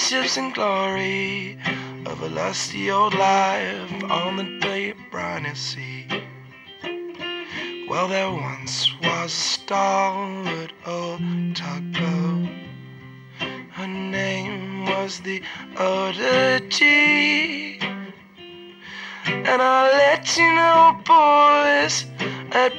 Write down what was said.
hardships and glory of a lusty old life on the deep briny sea. Well, there once was a stalwart old tugboat. Her name was the Odyssey. And I'll let you know, boys, that